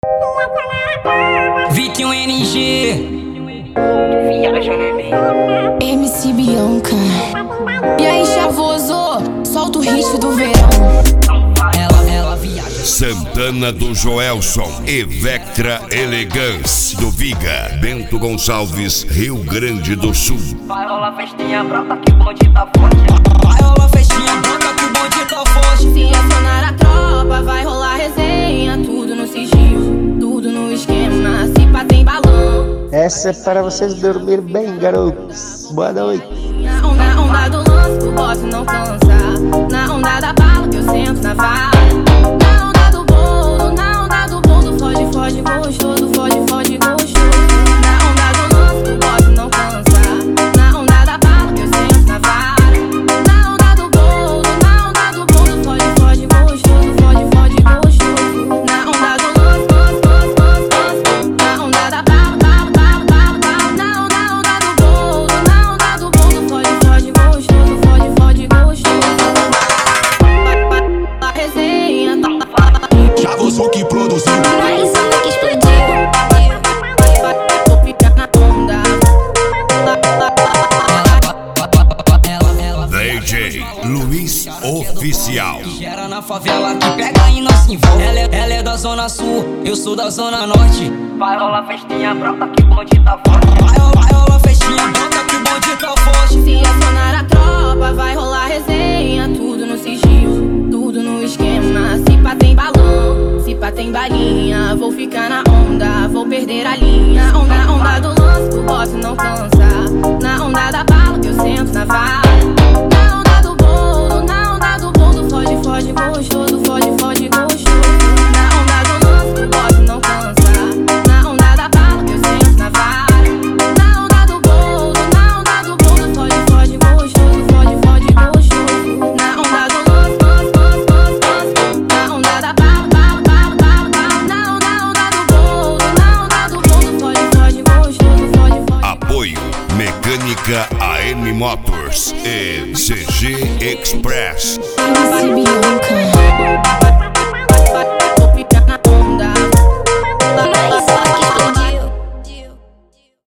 Vitinho NG. Viaja, neném. MC Bianca. E aí, chavoso, solta o hit do verão. Ela viaja. Santana do Joelson e Vectra Elegance do Viga, Bento Gonçalves, Rio Grande do Sul. Vai rolar festinha brota que o bonde tá forte. Vai rolar festinha brota que o bonde tá forte. Se acionar a tropa, vai rolar resenha. Tudo no sigilo, tudo no esquema. Se pá tem balão. Essa é para vocês dormir bem, garotos. Boa noite. Na onda do lance, o bote não cansa. Na onda da bala que eu sento na vara. Na onda do bolo, foge, foge, gostoso, foge, foge, gostoso. Na onda do lance, o bote não cansa. Na onda da bala que eu sento na vara. Na onda do bolo, foge, foge, gostoso, foge, foge, gostoso. Na onda do lance, na onda da bala, na onda do bolo, foge, foge, gostoso, foge, foge, gostoso. A resenha Já vou que produziu. DJ Luiz Oficial. Gera na favela que pega e não se envolve. Ela é da zona sul, eu sou da zona norte. Vai rolar festinha brota que o bonde tá forte. Vai rolar festinha brota que o bonde tá forte. Se acionar a tropa, vai rolar resenha. Tudo no sigilo, tudo no esquema. Se pá tem balão, se pá tem balinha. Vou ficar na onda, vou perder a linha. Na onda do lance, o bote não cansa. Na onda da bala que eu sento na vara. Na onda do bolo, foge, foge, gostoso, foge, foge, gostoso. Na onda do lance, o bote não cansa. Na onda da bala que eu sento na vara. Na onda do bolo, foge, foge, gostoso, foge, foge, gostoso. Na onda do lance, na onda da bala, na onda do bolo, foge, foge, gostoso, foge, foge. Apoio Mecânica AM Motors e CG Express. MC Bianca.